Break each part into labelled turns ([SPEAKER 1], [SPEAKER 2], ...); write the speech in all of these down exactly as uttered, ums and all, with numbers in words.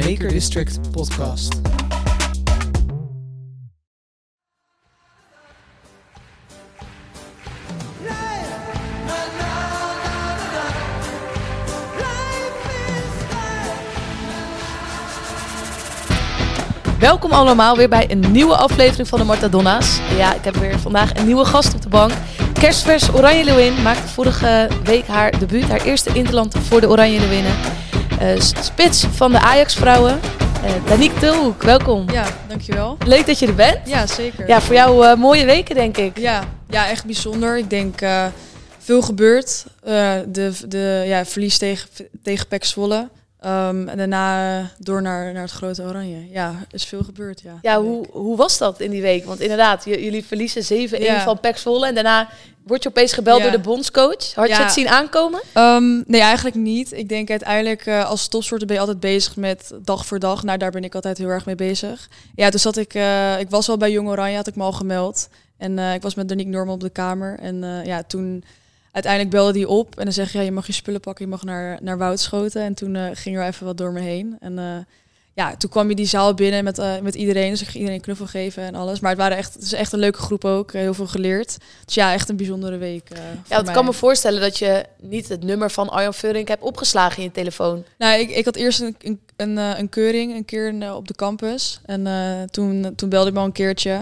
[SPEAKER 1] Maker District podcast.
[SPEAKER 2] Welkom allemaal weer bij een nieuwe aflevering van de Martadonna's. Ja, ik heb weer vandaag een nieuwe gast op de bank. Kerstvers Oranje Leeuwin maakte vorige week haar debuut, haar eerste interland voor de Oranje Leeuwinnen. Uh, spits van de Ajax-vrouwen, uh, Danique Tulhoek, welkom.
[SPEAKER 3] Ja, dankjewel.
[SPEAKER 2] Leuk dat je er bent.
[SPEAKER 3] Ja, zeker.
[SPEAKER 2] Ja, voor jou uh, mooie weken, denk ik.
[SPEAKER 3] Ja, ja, echt bijzonder. Ik denk uh, veel gebeurd. Uh, de de ja, verlies tegen, tegen P E C Zwolle. Um, en daarna uh, door naar, naar het grote Oranje. Ja, er is veel gebeurd, ja.
[SPEAKER 2] Ja, hoe, hoe was dat in die week? Want inderdaad, j- jullie verliezen zeven-een ja. van P E C Zwolle. En daarna word je opeens gebeld ja. door de bondscoach. Had je
[SPEAKER 3] ja.
[SPEAKER 2] het zien aankomen?
[SPEAKER 3] Um, nee, eigenlijk niet. Ik denk uiteindelijk uh, als topsporter ben je altijd bezig met dag voor dag. Nou, daar ben ik altijd heel erg mee bezig. Ja, dus zat ik... Uh, ik was al bij Jong Oranje, had ik me al gemeld. En uh, ik was met Danique Norman op de kamer. En uh, ja, toen... Uiteindelijk belde die op en dan zeg je, ja, je mag je spullen pakken, je mag naar, naar Woudschoten. En toen uh, ging er even wat door me heen. En uh, ja, toen kwam je die zaal binnen met, uh, met iedereen. Dus ik ging iedereen een knuffel geven en alles. Maar het, waren echt, het is echt een leuke groep ook, heel veel geleerd. Dus ja, echt een bijzondere week. Uh,
[SPEAKER 2] ja, ik kan me voorstellen dat je niet het nummer van Arjan Veurink hebt opgeslagen in je telefoon.
[SPEAKER 3] Nou, ik, ik had eerst een, een, een, een keuring, een keer een, op de campus. En uh, toen, toen belde ik me al een keertje.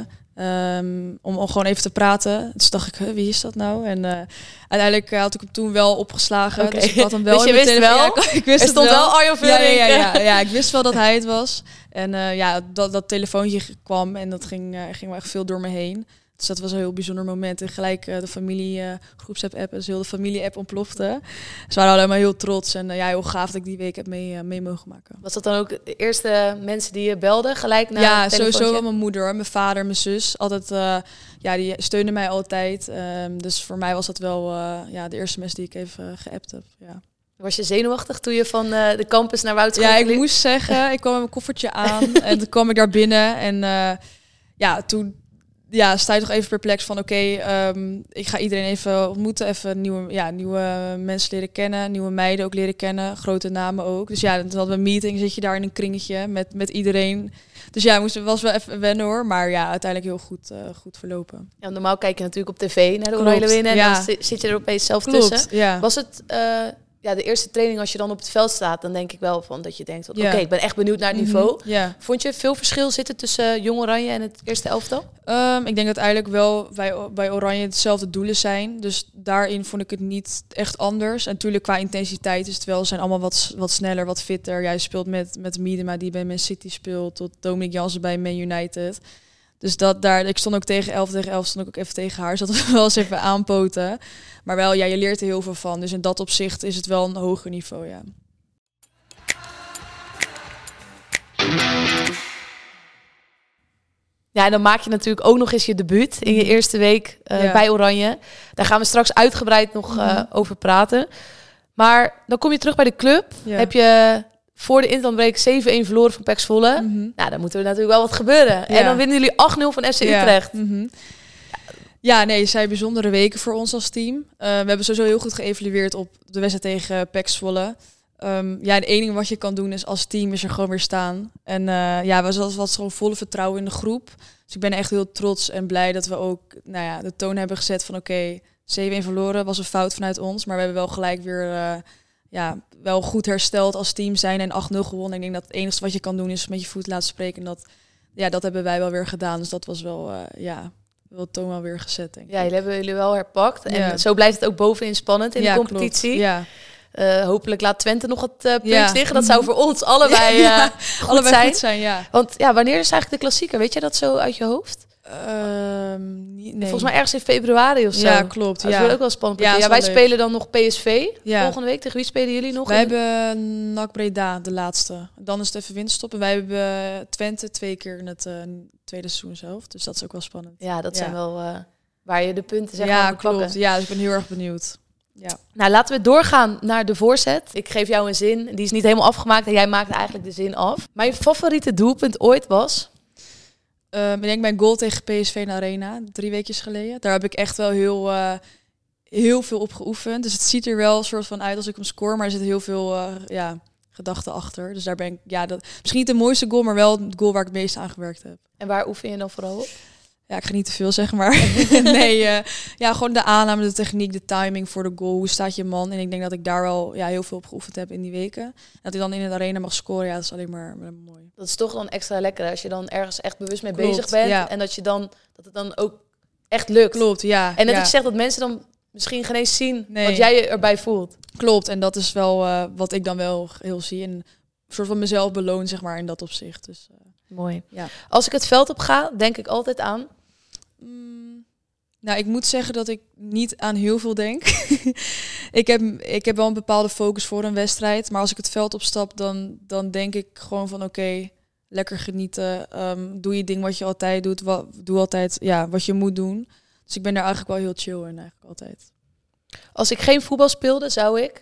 [SPEAKER 3] Um, om, om gewoon even te praten. Dus dacht ik, huh, wie is dat nou? En uh, uiteindelijk uh, had ik hem toen wel opgeslagen. Okay. Dus ik had hem wel.
[SPEAKER 2] Dus je
[SPEAKER 3] in mijn
[SPEAKER 2] wist
[SPEAKER 3] telefoon.
[SPEAKER 2] wel?
[SPEAKER 3] Ja, ik, ik wist
[SPEAKER 2] er stond
[SPEAKER 3] wel.
[SPEAKER 2] wel Arjan Veurink.
[SPEAKER 3] Ja, ja, ja, ja, ja, ik wist wel dat hij het was. En uh, ja, dat, dat telefoontje kwam en dat ging, uh, ging wel echt veel door me heen. Dus dat was een heel bijzonder moment. En gelijk uh, de familie uh, groepsapp-app, dus heel de familie-app ontplofte. Ze waren allemaal heel trots. En uh, ja, heel gaaf dat ik die week heb mee, uh, mee mogen maken.
[SPEAKER 2] Was dat dan ook de eerste mensen die je belden? Gelijk naar
[SPEAKER 3] ja,
[SPEAKER 2] het
[SPEAKER 3] sowieso wel mijn moeder, mijn vader, mijn zus. Altijd, uh, ja, die steunden mij altijd. Um, dus voor mij was dat wel uh, ja, de eerste mensen die ik even uh, geappt heb. Ja.
[SPEAKER 2] Was je zenuwachtig toen je van uh, de campus naar Woudschoten
[SPEAKER 3] Ja, ik
[SPEAKER 2] liep?
[SPEAKER 3] moest zeggen, ik kwam met mijn koffertje aan en toen kwam ik daar binnen. En uh, ja, toen... Ja, sta je toch even perplex van oké, okay, um, ik ga iedereen even ontmoeten, even nieuwe, ja, nieuwe mensen leren kennen, nieuwe meiden ook leren kennen, grote namen ook. Dus ja, dan hadden we een meeting, zit je daar in een kringetje met, met iedereen. Dus ja, moest, was wel even wennen hoor, maar ja, uiteindelijk heel goed, uh, goed verlopen.
[SPEAKER 2] Ja, normaal kijk je natuurlijk op tv naar de Oranje Leeuwinnen en
[SPEAKER 3] ja.
[SPEAKER 2] dan zit je er opeens zelf
[SPEAKER 3] Klopt,
[SPEAKER 2] tussen.
[SPEAKER 3] Ja.
[SPEAKER 2] Was het... Uh, Ja, de eerste training als je dan op het veld staat, dan denk ik wel van dat je denkt, oké,
[SPEAKER 3] ja.
[SPEAKER 2] okay, ik ben echt benieuwd naar het niveau.
[SPEAKER 3] Mm-hmm, ja.
[SPEAKER 2] Vond je veel verschil zitten tussen Jong Oranje en het eerste elftal?
[SPEAKER 3] Um, ik denk dat eigenlijk wel wij bij Oranje hetzelfde doelen zijn. Dus daarin vond ik het niet echt anders. En natuurlijk qua intensiteit is het wel, zijn allemaal wat, wat sneller, wat fitter. Jij speelt met, met Miedema die bij Man City speelt, tot Dominic Jansen bij Man United. Dus dat daar, ik stond ook tegen elf tegen elf, stond ik ook even tegen haar. Zat we wel eens even aanpoten. Maar wel, ja, je leert er heel veel van. Dus in dat opzicht is het wel een hoger niveau, ja.
[SPEAKER 2] Ja, en dan maak je natuurlijk ook nog eens je debuut in je eerste week uh, ja. bij Oranje. Daar gaan we straks uitgebreid nog uh, mm-hmm. over praten. Maar dan kom je terug bij de club. Ja. Heb je... Voor de interlandbreak zeven-een verloren van P E C Zwolle. Mm-hmm. Nou, dan moet er natuurlijk wel wat gebeuren. Ja. En dan winnen jullie acht nul van F C Utrecht.
[SPEAKER 3] Ja, mm-hmm. ja nee, het zijn bijzondere weken voor ons als team. Uh, we hebben sowieso heel goed geëvalueerd op de wedstrijd tegen P E C Zwolle. Um, ja, het enige wat je kan doen is als team is er gewoon weer staan. En uh, ja, we hadden wat gewoon volle vertrouwen in de groep. Dus ik ben echt heel trots en blij dat we ook nou ja, de toon hebben gezet van oké, okay, zeven-een verloren was een fout vanuit ons. Maar we hebben wel gelijk weer... Uh, ja, wel goed hersteld als team zijn en acht nul gewonnen. Ik denk dat het enige wat je kan doen is met je voet laten spreken. En dat, ja, dat hebben wij wel weer gedaan. Dus dat was wel, uh, ja, wel toon wel weer gezet, denk ik.
[SPEAKER 2] Ja, jullie hebben jullie wel herpakt. En ja. zo blijft het ook bovenin spannend in
[SPEAKER 3] ja,
[SPEAKER 2] de competitie.
[SPEAKER 3] Klopt. Ja.
[SPEAKER 2] Uh, hopelijk laat Twente nog wat uh, punten
[SPEAKER 3] ja.
[SPEAKER 2] liggen. Dat zou voor ons allebei, uh,
[SPEAKER 3] ja.
[SPEAKER 2] goed,
[SPEAKER 3] allebei
[SPEAKER 2] zijn.
[SPEAKER 3] goed zijn. Ja.
[SPEAKER 2] Want ja, wanneer is eigenlijk de klassieker? Weet je dat zo uit je hoofd?
[SPEAKER 3] Um, nee.
[SPEAKER 2] Volgens mij ergens in februari of zo.
[SPEAKER 3] Ja, klopt.
[SPEAKER 2] Dat
[SPEAKER 3] ja.
[SPEAKER 2] wordt ook wel spannend.
[SPEAKER 3] Ja,
[SPEAKER 2] ja, wij
[SPEAKER 3] leuk.
[SPEAKER 2] spelen dan nog P S V
[SPEAKER 3] ja.
[SPEAKER 2] volgende week. Tegen wie spelen jullie nog?
[SPEAKER 3] Wij
[SPEAKER 2] in?
[SPEAKER 3] hebben N A C Breda, de laatste. Dan is het even winterstop. En wij hebben Twente twee keer in het uh, tweede seizoen zelf. Dus dat is ook wel spannend.
[SPEAKER 2] Ja, dat
[SPEAKER 3] ja.
[SPEAKER 2] zijn wel uh, waar je de punten zeg
[SPEAKER 3] ja,
[SPEAKER 2] maar
[SPEAKER 3] klopt.
[SPEAKER 2] pakken.
[SPEAKER 3] Ja, dus ik ben heel erg benieuwd. Ja.
[SPEAKER 2] Nou, laten we doorgaan naar de voorzet. Ik geef jou een zin. Die is niet helemaal afgemaakt en jij maakt eigenlijk de zin af. Mijn favoriete doelpunt ooit was...
[SPEAKER 3] Uh, ik denk mijn goal tegen P S V in de Arena, drie weekjes geleden. Daar heb ik echt wel heel, uh, heel veel op geoefend. Dus het ziet er wel een soort van uit als ik hem score, maar er zit heel veel uh, ja, gedachte achter. Dus daar ben ik, ja, dat misschien niet de mooiste goal, maar wel het goal waar ik het meest aan gewerkt heb.
[SPEAKER 2] En waar oefen je dan vooral op?
[SPEAKER 3] Ja, ik ga niet te veel zeggen, maar nee, uh, ja, gewoon de aanname, de techniek, de timing voor de goal. Hoe staat je man? En ik denk dat ik daar wel ja, heel veel op geoefend heb in die weken. Dat hij dan in de arena mag scoren, ja, dat is alleen maar, maar mooi.
[SPEAKER 2] Dat is toch dan extra lekker als je dan ergens echt bewust mee
[SPEAKER 3] Klopt,
[SPEAKER 2] bezig bent.
[SPEAKER 3] Ja.
[SPEAKER 2] En dat je dan dat het dan ook echt lukt.
[SPEAKER 3] Klopt, ja.
[SPEAKER 2] En net
[SPEAKER 3] ja.
[SPEAKER 2] ik zeg dat mensen dan misschien geen eens zien
[SPEAKER 3] Nee.
[SPEAKER 2] wat jij erbij voelt.
[SPEAKER 3] Klopt, en dat is wel uh, wat ik dan wel heel zie. En een soort van mezelf beloon, zeg maar, in dat opzicht. Dus, uh,
[SPEAKER 2] mooi.
[SPEAKER 3] Ja.
[SPEAKER 2] Als ik het veld op ga, denk ik altijd aan...
[SPEAKER 3] Mm, nou, ik moet zeggen dat ik niet aan heel veel denk. ik, heb, ik heb wel een bepaalde focus voor een wedstrijd. Maar als ik het veld opstap, dan, dan denk ik gewoon van oké, okay, lekker genieten. Um, doe je ding wat je altijd doet. Wat, doe altijd ja, wat je moet doen. Dus ik ben daar eigenlijk wel heel chill in eigenlijk altijd.
[SPEAKER 2] Als ik geen voetbal speelde, zou ik...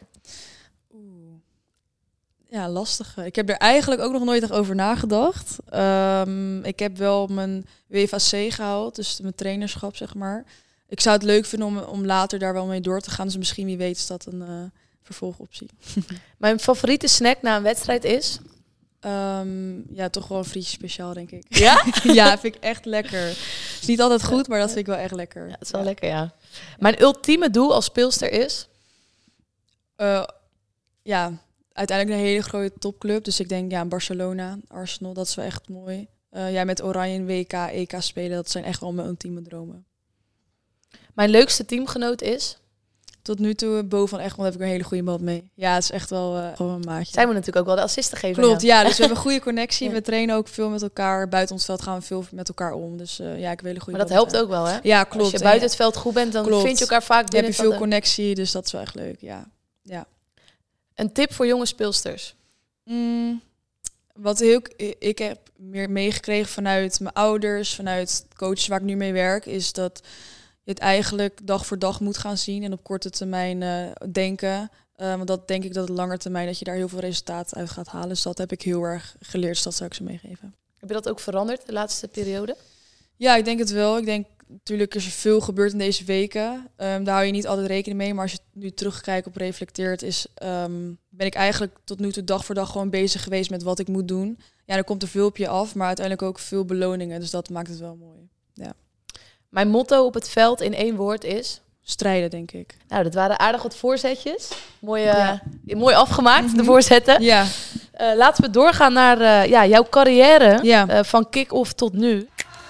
[SPEAKER 3] Ja, lastig. Ik heb er eigenlijk ook nog nooit echt over nagedacht. Um, ik heb wel mijn W F A C gehaald, dus mijn trainerschap, zeg maar. Ik zou het leuk vinden om, om later daar wel mee door te gaan. Dus misschien, wie weet, is dat een uh, vervolgoptie.
[SPEAKER 2] Mijn favoriete snack na een wedstrijd is?
[SPEAKER 3] Um, ja, toch wel een frietje speciaal, denk ik.
[SPEAKER 2] Ja?
[SPEAKER 3] Ja, vind ik echt lekker. Is niet altijd goed, maar dat vind ik wel echt lekker.
[SPEAKER 2] Ja, het is wel
[SPEAKER 3] ja.
[SPEAKER 2] lekker, ja. Mijn ultieme doel als speelster is?
[SPEAKER 3] Uh, ja... Uiteindelijk een hele grote topclub. Dus ik denk, ja, Barcelona, Arsenal, dat is wel echt mooi. Uh, ja, met Oranje, W K, E K spelen, dat zijn echt wel mijn ultieme dromen.
[SPEAKER 2] Mijn leukste teamgenoot is?
[SPEAKER 3] Tot nu toe, Bo van Egmond, heb ik een hele goede band mee. Ja, het is echt wel uh, gewoon een maatje.
[SPEAKER 2] Zij moet natuurlijk ook wel de assisten geven.
[SPEAKER 3] Klopt, ja. Dus we hebben een goede connectie.
[SPEAKER 2] Ja.
[SPEAKER 3] We trainen ook veel met elkaar. Buiten ons veld gaan we veel met elkaar om. Dus uh, ja, ik heb een hele goede
[SPEAKER 2] Maar dat
[SPEAKER 3] band,
[SPEAKER 2] helpt
[SPEAKER 3] ja.
[SPEAKER 2] ook wel, hè?
[SPEAKER 3] Ja, klopt.
[SPEAKER 2] Als je buiten het veld goed bent, dan
[SPEAKER 3] klopt.
[SPEAKER 2] vind je elkaar vaak binnen.
[SPEAKER 3] Dan heb je veel
[SPEAKER 2] de...
[SPEAKER 3] connectie, dus dat is wel echt leuk, ja. ja.
[SPEAKER 2] Een tip voor jonge speelsters?
[SPEAKER 3] Mm, wat heel, ik heb meer meegekregen vanuit mijn ouders, vanuit coaches waar ik nu mee werk, is dat je het eigenlijk dag voor dag moet gaan zien en op korte termijn uh, denken. Uh, want dat denk ik dat op lange termijn dat je daar heel veel resultaat uit gaat halen. Dus dat heb ik heel erg geleerd, dus dat zou ik ze meegeven.
[SPEAKER 2] Heb je dat ook veranderd de laatste periode?
[SPEAKER 3] Ja, ik denk het wel. Ik denk natuurlijk is er veel gebeurd in deze weken. Um, daar hou je niet altijd rekening mee. Maar als je nu terugkijkt op reflecteert, is um, ben ik eigenlijk tot nu toe dag voor dag gewoon bezig geweest met wat ik moet doen. Ja, er komt er veel op je af, maar uiteindelijk ook veel beloningen. Dus dat maakt het wel mooi. Ja.
[SPEAKER 2] Mijn motto op het veld in één woord is?
[SPEAKER 3] Strijden, denk ik.
[SPEAKER 2] Nou, dat waren aardig wat voorzetjes. Mooi, uh,
[SPEAKER 3] Ja.
[SPEAKER 2] mooi afgemaakt,
[SPEAKER 3] Mm-hmm.
[SPEAKER 2] de voorzetten.
[SPEAKER 3] Ja.
[SPEAKER 2] Uh, laten we doorgaan naar uh, ja, jouw carrière
[SPEAKER 3] Ja.
[SPEAKER 2] uh, van kick-off tot nu.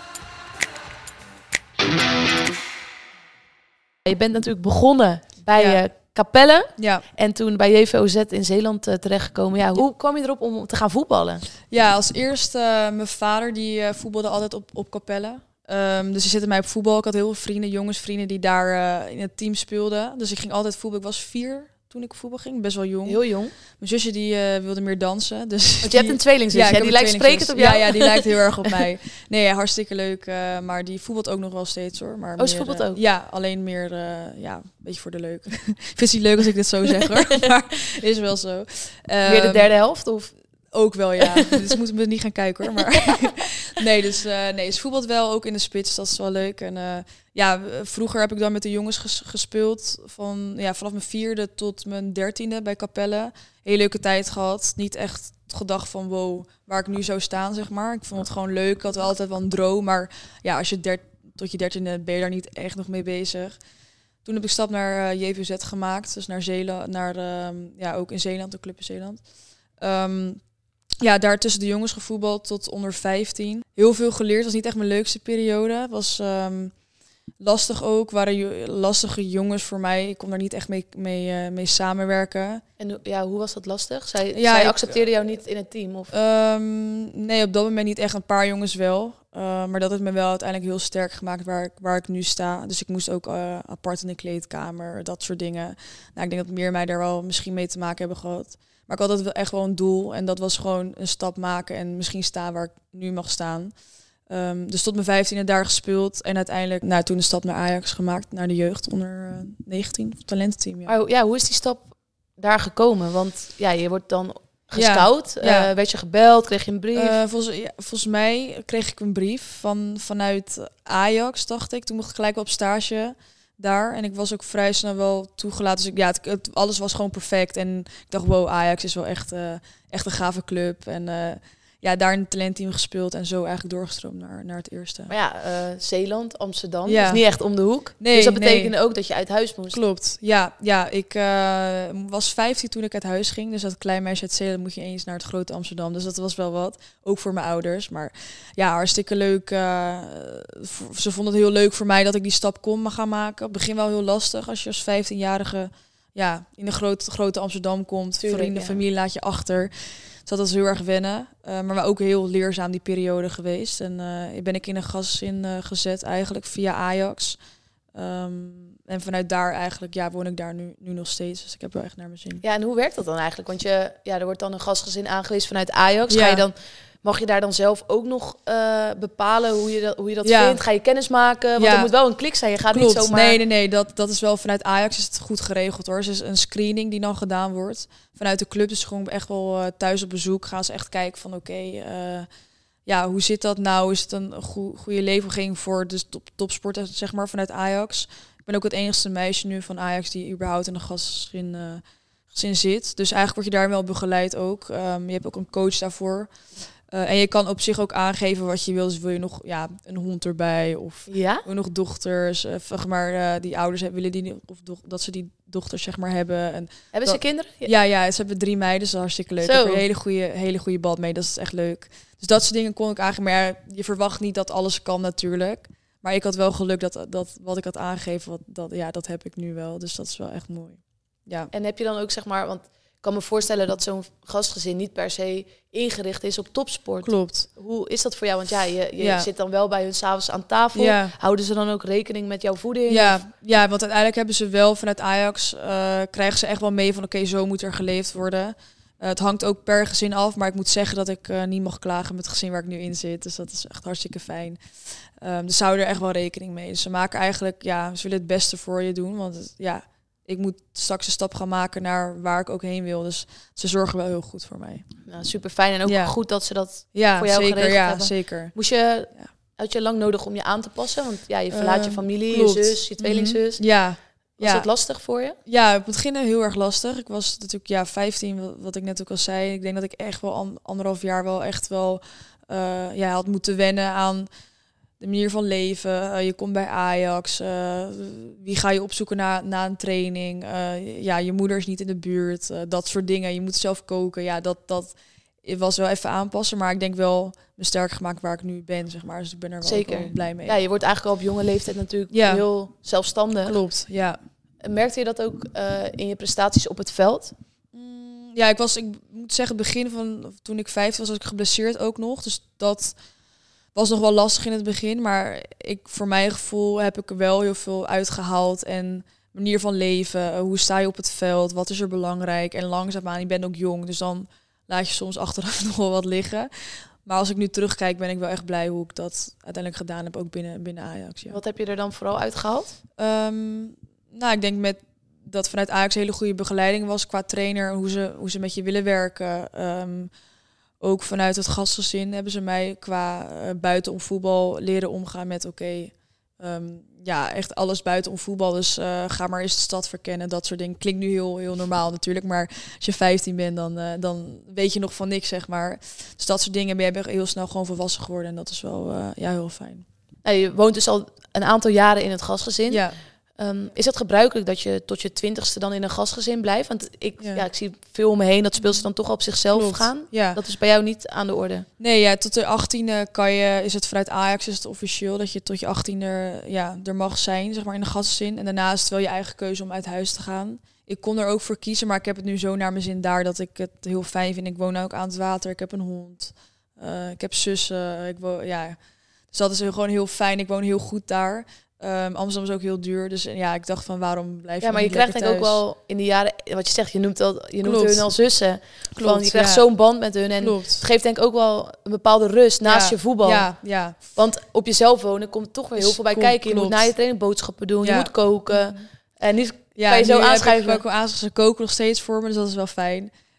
[SPEAKER 2] Je bent natuurlijk begonnen bij
[SPEAKER 3] Ja.
[SPEAKER 2] uh, Capelle
[SPEAKER 3] Ja.
[SPEAKER 2] en toen bij J V O Z in Zeeland uh, terechtgekomen. Ja, hoe kwam je erop om te gaan voetballen?
[SPEAKER 3] Ja, als eerste uh, mijn vader die uh, voetbalde altijd op, op Capelle. Um, dus die zette mij op voetbal. Ik had heel veel vrienden, jongensvrienden die daar uh, in het team speelden. Dus ik ging altijd voetballen. Ik was vier toen ik op voetbal ging, best wel jong.
[SPEAKER 2] Heel jong.
[SPEAKER 3] Mijn zusje die uh, wilde meer dansen. Dus
[SPEAKER 2] Want je hebt een tweelingzus, ja,
[SPEAKER 3] ik heb
[SPEAKER 2] die
[SPEAKER 3] een
[SPEAKER 2] lijkt sprekend op
[SPEAKER 3] tweelingzus.
[SPEAKER 2] jou.
[SPEAKER 3] Ja, ja, die lijkt heel erg op mij. Nee, ja, hartstikke leuk. Uh, maar die voetbalt ook nog wel steeds hoor. Maar
[SPEAKER 2] Oh, ze
[SPEAKER 3] meer,
[SPEAKER 2] voetbalt
[SPEAKER 3] uh,
[SPEAKER 2] ook?
[SPEAKER 3] Ja, alleen meer, uh, ja, een beetje voor de leuk. Ik vind het niet leuk als ik dit zo zeg hoor. Maar is wel zo. Um,
[SPEAKER 2] Weer de derde helft? Of?
[SPEAKER 3] Ook wel, ja. Dus moeten we niet gaan kijken hoor. Maar nee, dus uh, nee, ze voetbalt wel ook in de spits. Dat is wel leuk. En uh, ja, vroeger heb ik dan met de jongens ges- gespeeld. Van ja, vanaf mijn vierde tot mijn dertiende bij Capelle. Hele leuke tijd gehad. Niet echt gedacht van wow, waar ik nu zou staan, zeg maar. Ik vond het gewoon leuk. Ik had wel altijd wel een droom. Maar ja, als je der- tot je dertiende ben je daar niet echt nog mee bezig. Toen heb ik stap naar uh, J V Z gemaakt. Dus naar Zeeland, naar uh, ja, ook in Zeeland, de club in Zeeland. Um, Ja, daar tussen de jongens gevoetbald tot onder vijftien. Heel veel geleerd. Was niet echt mijn leukste periode. Was um, lastig ook. Waren jo- lastige jongens voor mij. Ik kon daar niet echt mee, mee, uh, mee samenwerken.
[SPEAKER 2] En ja, hoe was dat lastig? Zij,
[SPEAKER 3] Ja,
[SPEAKER 2] zij
[SPEAKER 3] ik-
[SPEAKER 2] accepteerde jou niet in het team? Of?
[SPEAKER 3] Um, nee, op dat moment niet echt. Een paar jongens wel. Uh, maar dat heeft me wel uiteindelijk heel sterk gemaakt waar ik, waar ik nu sta. Dus ik moest ook uh, apart in de kleedkamer. Dat soort dingen. Nou, ik denk dat meer mij daar wel misschien mee te maken hebben gehad. Maar ik had altijd wel echt wel een doel. En dat was gewoon een stap maken en misschien staan waar ik nu mag staan. Um, dus tot mijn vijftiende daar gespeeld. En uiteindelijk nou, toen een stap naar Ajax gemaakt. Naar de jeugd onder uh, negentien. Talententeam, ja.
[SPEAKER 2] Maar ja, hoe is die stap daar gekomen? Want ja, je wordt dan gescout.
[SPEAKER 3] Ja, ja.
[SPEAKER 2] Uh, werd je gebeld? Kreeg je een brief?
[SPEAKER 3] Uh, volgens, ja, volgens mij kreeg ik een brief van, vanuit Ajax, dacht ik. Toen mocht ik gelijk wel op stage. daar. En ik was ook vrij snel wel toegelaten. Dus ik, ja, het, het, alles was gewoon perfect. En ik dacht, wow, Ajax is wel echt, uh, echt een gave club. En uh, ja, daar in het talentteam gespeeld en zo eigenlijk doorgestroomd naar, naar het eerste.
[SPEAKER 2] Maar ja, uh, Zeeland, Amsterdam,
[SPEAKER 3] ja.
[SPEAKER 2] is niet echt om de hoek.
[SPEAKER 3] Nee,
[SPEAKER 2] dus dat betekende
[SPEAKER 3] nee.
[SPEAKER 2] ook dat je uit huis moest.
[SPEAKER 3] Klopt, ja. ja ik uh, was vijftien toen ik uit huis ging. Dus dat klein meisje uit Zeeland moet je eens naar het grote Amsterdam. Dus dat was wel wat. Ook voor mijn ouders. Maar ja, hartstikke leuk. Uh, ze vonden het heel leuk voor mij dat ik die stap kon gaan maken. Op het begin wel heel lastig als je als vijftienjarige ja, in de grote, grote Amsterdam komt.
[SPEAKER 2] Tuurlijk,
[SPEAKER 3] vrienden,
[SPEAKER 2] ja.
[SPEAKER 3] familie laat je achter. Dus dat was heel erg wennen. Uh, maar ook heel leerzaam die periode geweest. En uh, ben ik in een gastgezin uh, gezet eigenlijk via Ajax. Um, en vanuit daar eigenlijk, ja, woon ik daar nu, nu nog steeds. Dus ik heb wel echt naar mijn zin.
[SPEAKER 2] Ja, en hoe werkt dat dan eigenlijk? Want je, ja, er wordt dan een gastgezin aangewezen vanuit Ajax.
[SPEAKER 3] Ja.
[SPEAKER 2] Ga je dan, mag je daar dan zelf ook nog uh, bepalen hoe je dat, hoe je dat
[SPEAKER 3] ja.
[SPEAKER 2] vindt? Ga je kennis maken? Want
[SPEAKER 3] ja.
[SPEAKER 2] er moet wel een klik zijn. Je gaat
[SPEAKER 3] Klopt.
[SPEAKER 2] niet zomaar...
[SPEAKER 3] Nee, nee, nee. Dat, dat is wel vanuit Ajax is het goed geregeld hoor. Er is een screening die dan gedaan wordt. Vanuit de club is gewoon echt wel uh, thuis op bezoek. Gaan ze echt kijken van oké, okay, uh, ja, hoe zit dat nou? Is het een go- goede leefomgeving voor de top, topsport, zeg maar, vanuit Ajax? Ik ben ook het enigste meisje nu van Ajax die überhaupt in een gastgezin uh, gezin zit. Dus eigenlijk word je daar wel begeleid ook. Um, je hebt ook een coach daarvoor. Uh, en je kan op zich ook aangeven wat je wil. Dus wil je nog ja, een hond erbij of
[SPEAKER 2] ja?
[SPEAKER 3] wil je nog dochters, uh, zeg maar, uh, die ouders hebben, willen die of do- dat ze die dochters zeg maar hebben. En
[SPEAKER 2] hebben ze kinderen?
[SPEAKER 3] Ja, ja, ja, ze hebben drie meiden, dat is hartstikke leuk.
[SPEAKER 2] Zo.
[SPEAKER 3] Ik heb er een hele goede, hele goede band mee, dat is echt leuk. Dus dat soort dingen kon ik aangeven. Maar ja, je verwacht niet dat alles kan natuurlijk. Maar ik had wel geluk dat, dat wat ik had aangegeven, wat, dat, ja, dat heb ik nu wel. Dus dat is wel echt mooi. Ja.
[SPEAKER 2] En heb je dan ook, zeg maar, want ik kan me voorstellen dat zo'n gastgezin niet per se ingericht is op topsport.
[SPEAKER 3] Klopt.
[SPEAKER 2] Hoe is dat voor jou? Want ja, je, je
[SPEAKER 3] ja.
[SPEAKER 2] zit dan wel bij hun 's avonds aan tafel.
[SPEAKER 3] Ja.
[SPEAKER 2] Houden ze dan ook rekening met jouw voeding?
[SPEAKER 3] Ja, ja, want uiteindelijk hebben ze wel vanuit Ajax, uh, krijgen ze echt wel mee van oké, okay, zo moet er geleefd worden. Uh, het hangt ook per gezin af, maar ik moet zeggen dat ik uh, niet mag klagen met het gezin waar ik nu in zit. Dus dat is echt hartstikke fijn. Um, dus ze houden er echt wel rekening mee. Dus ze maken eigenlijk, ja, ze willen het beste voor je doen. Want het, ja, ik moet straks een stap gaan maken naar waar ik ook heen wil. Dus ze zorgen wel heel goed voor mij.
[SPEAKER 2] Nou, super fijn en ook
[SPEAKER 3] ja.
[SPEAKER 2] goed dat ze dat
[SPEAKER 3] ja,
[SPEAKER 2] voor jou
[SPEAKER 3] zeker,
[SPEAKER 2] geregeld
[SPEAKER 3] ja,
[SPEAKER 2] hebben.
[SPEAKER 3] zeker.
[SPEAKER 2] Moest je, ja. had je lang nodig om je aan te passen? Want ja, je verlaat uh, je familie,
[SPEAKER 3] klopt.
[SPEAKER 2] je zus, je tweelingzus.
[SPEAKER 3] Mm-hmm. Ja.
[SPEAKER 2] Was
[SPEAKER 3] ja.
[SPEAKER 2] het lastig voor je?
[SPEAKER 3] Ja, op het begin heel erg lastig. Ik was natuurlijk ja, vijftien, wat ik net ook al zei. Ik denk dat ik echt wel an, anderhalf jaar wel echt wel uh, ja, had moeten wennen aan de manier van leven. Uh, je komt bij Ajax. Uh, wie ga je opzoeken na, na een training? Uh, ja, je moeder is niet in de buurt. Uh, dat soort dingen. Je moet zelf koken. Ja, dat, dat was wel even aanpassen. Maar ik denk wel me sterk gemaakt waar ik nu ben, zeg maar. Dus ik ben er wel,
[SPEAKER 2] Zeker.
[SPEAKER 3] wel blij mee.
[SPEAKER 2] Ja, je wordt eigenlijk al op jonge leeftijd natuurlijk
[SPEAKER 3] ja.
[SPEAKER 2] heel zelfstandig.
[SPEAKER 3] Klopt, ja.
[SPEAKER 2] Merkte je dat ook uh, in je prestaties op het veld?
[SPEAKER 3] Mm, ja, ik was, ik moet zeggen, het begin van toen ik vijftien was, was ik geblesseerd ook nog. Dus dat was nog wel lastig in het begin. Maar ik, voor mijn gevoel heb ik er wel heel veel uitgehaald. En manier van leven, hoe sta je op het veld, wat is er belangrijk. En langzaamaan, ik ben ook jong, dus dan laat je soms achteraf nog wel wat liggen. Maar als ik nu terugkijk, ben ik wel echt blij hoe ik dat uiteindelijk gedaan heb, ook binnen, binnen Ajax. Ja.
[SPEAKER 2] Wat heb je er dan vooral uitgehaald?
[SPEAKER 3] Um, nou, ik denk met dat vanuit Ajax hele goede begeleiding was qua trainer, hoe ze, hoe ze met je willen werken. Um, ook vanuit het gastgezin hebben ze mij qua uh, buitenom voetbal leren omgaan met oké, okay, um, ja, echt alles buitenom voetbal. Dus uh, ga maar eens de stad verkennen, dat soort dingen. Klinkt nu heel, heel normaal natuurlijk, maar als je vijftien bent, dan, uh, dan weet je nog van niks, zeg maar. Dus dat soort dingen ben je heel snel gewoon volwassen geworden en dat is wel uh, ja, heel fijn.
[SPEAKER 2] Nou, je woont dus al een aantal jaren in het gastgezin.
[SPEAKER 3] Ja.
[SPEAKER 2] Um, is het gebruikelijk dat je tot je twintigste dan in een gastgezin blijft? Want ik, ja. Ja, ik zie veel om me heen dat speelsters dan toch op zichzelf
[SPEAKER 3] Klopt.
[SPEAKER 2] gaan.
[SPEAKER 3] Ja.
[SPEAKER 2] Dat is bij jou niet aan de orde?
[SPEAKER 3] Nee, ja, tot de achttiende kan je, is het vanuit Ajax is het officieel dat je tot je achttiende ja, er mag zijn, zeg maar in de gastgezin. En daarna is het wel je eigen keuze om uit huis te gaan. Ik kon er ook voor kiezen, maar ik heb het nu zo naar mijn zin daar dat ik het heel fijn vind. Ik woon ook aan het water, ik heb een hond, uh, ik heb zussen, ik woon, ja. Dus dat is gewoon heel fijn. Ik woon heel goed daar. Um, Amsterdam is ook heel duur, dus ja, ik dacht van waarom blijf je
[SPEAKER 2] Ja, maar je krijgt denk ik ook wel in de jaren, wat je zegt, je noemt, al, je noemt hun al zussen. Klopt, van, je krijgt ja. zo'n band met hun en Klopt. Het geeft denk ik ook wel een bepaalde rust naast
[SPEAKER 3] ja.
[SPEAKER 2] je voetbal.
[SPEAKER 3] Ja, ja.
[SPEAKER 2] Want op jezelf wonen komt toch weer heel veel bij Kom, kijken. Je klopt. moet na je training boodschappen doen, ja. je moet koken. En niet
[SPEAKER 3] ja,
[SPEAKER 2] kan je zo aanschrijven.
[SPEAKER 3] Ik ook aanschrijven, ze koken nog steeds voor me, dus dat is wel fijn.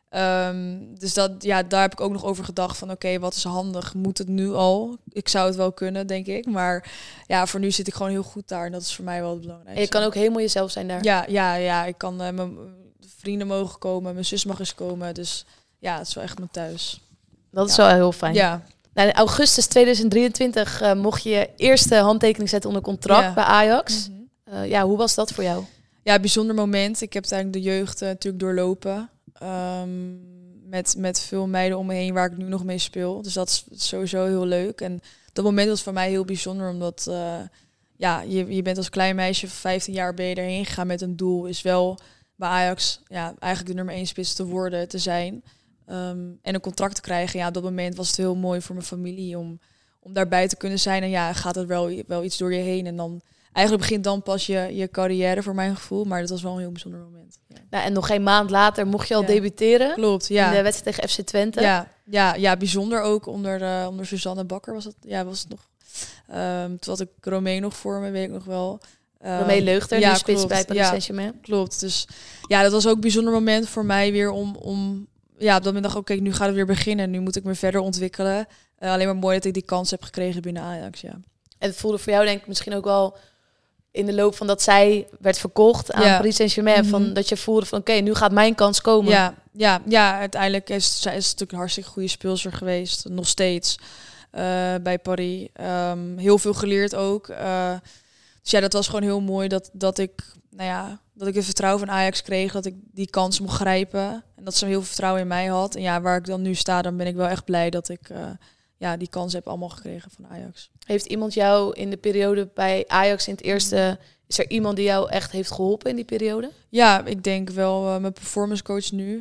[SPEAKER 3] Um, dus dat, ja, daar heb ik ook nog over gedacht van oké, okay, wat is handig? Moet het nu al? Ik zou het wel kunnen, denk ik. Maar ja, voor nu zit ik gewoon heel goed daar. En dat is voor mij wel het belangrijkste.
[SPEAKER 2] En je kan ook helemaal jezelf zijn daar.
[SPEAKER 3] Ja, ja, ja. Ik kan uh, mijn vrienden mogen komen, mijn zus mag eens komen. Dus ja, het is wel echt mijn thuis.
[SPEAKER 2] Dat is
[SPEAKER 3] ja.
[SPEAKER 2] wel heel fijn.
[SPEAKER 3] Ja.
[SPEAKER 2] Nou, in augustus tweeduizend drieëntwintig uh, mocht je je eerste handtekening zetten onder contract ja. bij Ajax. Mm-hmm. Uh, ja, hoe was dat voor jou?
[SPEAKER 3] Ja, bijzonder moment. Ik heb uiteindelijk de jeugd uh, natuurlijk doorlopen. Um, met, met veel meiden om me heen waar ik nu nog mee speel. Dus dat is sowieso heel leuk. En dat moment was voor mij heel bijzonder. Omdat uh, ja, je, je bent als klein meisje van vijftien jaar ben je erheen gegaan met een doel. Is wel bij Ajax ja, eigenlijk de nummer één spits te worden, te zijn. Um, en een contract te krijgen. Ja, op dat moment was het heel mooi voor mijn familie om, om daarbij te kunnen zijn. En ja, gaat het wel, wel iets door je heen. En dan eigenlijk begint dan pas je, je carrière voor mijn gevoel. Maar dat was wel een heel bijzonder moment. Ja.
[SPEAKER 2] Nou, en nog geen maand later mocht je al ja. debuteren.
[SPEAKER 3] Klopt, ja.
[SPEAKER 2] In de wedstrijd tegen F C Twente.
[SPEAKER 3] Ja, ja, ja bijzonder ook. Onder, uh, onder Suzanne Bakker was het, ja, was het nog. Um, toen had ik Romee nog voor me, weet ik nog wel.
[SPEAKER 2] Um, Romee Leugter,
[SPEAKER 3] ja,
[SPEAKER 2] die spits
[SPEAKER 3] klopt,
[SPEAKER 2] bij Paris
[SPEAKER 3] ja,
[SPEAKER 2] Saint-Germain.
[SPEAKER 3] Klopt, dus ja, dat was ook een bijzonder moment voor mij weer om... om ja, op dat moment dacht ik, oké, okay, nu gaat het weer beginnen. Nu moet ik me verder ontwikkelen. Uh, alleen maar mooi dat ik die kans heb gekregen binnen Ajax, ja.
[SPEAKER 2] En het voelde voor jou denk ik misschien ook wel in de loop van dat zij werd verkocht aan ja. Paris Saint-Germain. Mm-hmm. Van dat je voelde van oké, okay, nu gaat mijn kans komen.
[SPEAKER 3] Ja, ja, ja uiteindelijk is zij is natuurlijk een hartstikke goede speelster geweest. Nog steeds uh, bij Paris. Um, heel veel geleerd ook. Uh, dus ja, dat was gewoon heel mooi dat, dat ik... Nou ja, dat ik het vertrouwen van Ajax kreeg, dat ik die kans mocht grijpen. En dat ze heel veel vertrouwen in mij had. En ja, waar ik dan nu sta, dan ben ik wel echt blij dat ik uh, ja, die kans heb allemaal gekregen van Ajax.
[SPEAKER 2] Heeft iemand jou in de periode bij Ajax in het eerste... Is er iemand die jou echt heeft geholpen in die periode?
[SPEAKER 3] Ja, ik denk wel uh, mijn performance coach nu.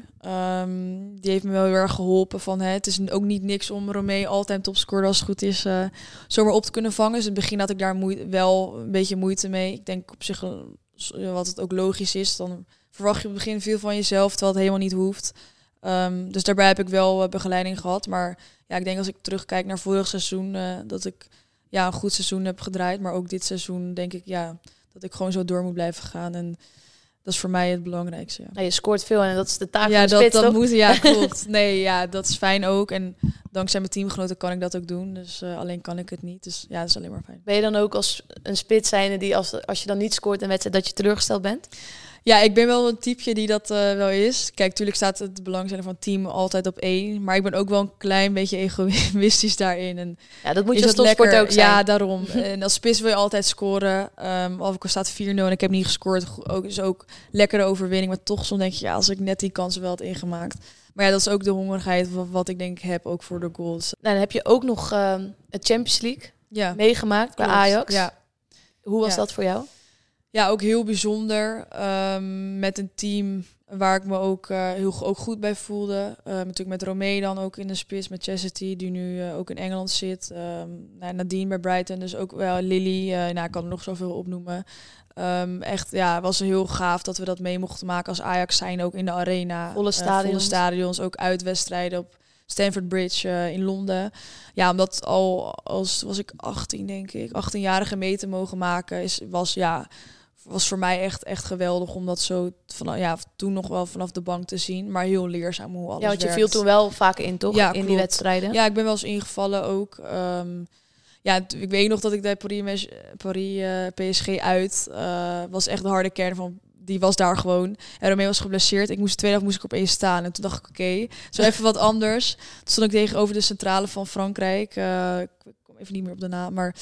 [SPEAKER 3] Um, die heeft me wel heel erg geholpen. Van, hè, het is ook niet niks om Romee altijd topscorer als het goed is uh, zomaar op te kunnen vangen. Dus in het begin had ik daar moe- wel een beetje moeite mee. Ik denk op zich... wat het ook logisch is, dan verwacht je op het begin veel van jezelf, terwijl het helemaal niet hoeft. Um, dus daarbij heb ik wel uh, begeleiding gehad. Maar ja, ik denk als ik terugkijk naar vorig seizoen, uh, dat ik ja, een goed seizoen heb gedraaid. Maar ook dit seizoen denk ik ja, dat ik gewoon zo door moet blijven gaan. En dat is voor mij het belangrijkste. Ja.
[SPEAKER 2] Nou, je scoort veel en dat is de taak
[SPEAKER 3] ja,
[SPEAKER 2] van de
[SPEAKER 3] dat,
[SPEAKER 2] spits,
[SPEAKER 3] dat
[SPEAKER 2] toch?
[SPEAKER 3] moet, ja, klopt. Nee, ja, dat is fijn ook. En dankzij mijn teamgenoten kan ik dat ook doen. Dus uh, alleen kan ik het niet. Dus ja, dat is alleen maar fijn.
[SPEAKER 2] Ben je dan ook als een spits zijnde die als, als je dan niet scoort in wedstrijd dat je teleurgesteld bent?
[SPEAKER 3] Ja, ik ben wel een typeje die dat uh, wel is. Kijk, natuurlijk staat het belang van het team altijd op één. Maar ik ben ook wel een klein beetje egoïstisch daarin. En
[SPEAKER 2] ja, dat moet je als topsporter ook zijn.
[SPEAKER 3] Ja, daarom. En als spits wil je altijd scoren. Um, of ik staat vier nul en ik heb niet gescoord. Ook, is ook lekkere overwinning. Maar toch soms denk je, ja, als ik net die kansen wel had ingemaakt. Maar ja, dat is ook de hongerigheid wat, wat ik denk ik heb, ook voor de goals.
[SPEAKER 2] Nou, dan heb je ook nog uh, het Champions League ja. meegemaakt bij Ajax. Ja. Hoe was ja. dat voor jou?
[SPEAKER 3] Ja, ook heel bijzonder. Um, met een team waar ik me ook, uh, heel, ook goed bij voelde. Uh, natuurlijk met Romee dan ook in de spits, met Chastity, die nu uh, ook in Engeland zit. Um, nou, Nadine bij Brighton, dus ook wel Lily. Uh, nou, ik kan er nog zoveel opnoemen. Um, echt, ja, was heel gaaf dat we dat mee mochten maken als Ajax zijn, ook in de arena.
[SPEAKER 2] Volle stadions.
[SPEAKER 3] Uh, volle stadions, ook uitwedstrijden op Stamford Bridge uh, in Londen. Ja, omdat al als was ik achttien, denk ik, achttienjarige mee te mogen maken, is, was ja... was voor mij echt, echt geweldig om dat zo van, ja, toen nog wel vanaf de bank te zien. Maar heel leerzaam hoe alles
[SPEAKER 2] Ja, want je
[SPEAKER 3] werkt.
[SPEAKER 2] viel toen wel vaak in, toch?
[SPEAKER 3] Ja,
[SPEAKER 2] in
[SPEAKER 3] klopt.
[SPEAKER 2] die wedstrijden.
[SPEAKER 3] Ja, ik ben wel eens ingevallen ook. Um, ja, t- ik weet nog dat ik bij Paris, Paris uh, P S G uit uh, was echt de harde kern van... Die was daar gewoon. En Romee was geblesseerd. Ik moest de tweede dag moest ik opeens staan. En toen dacht ik, oké, okay, zo even wat anders. Toen stond ik tegenover de centrale van Frankrijk. Uh, ik kom even niet meer op de naam, maar...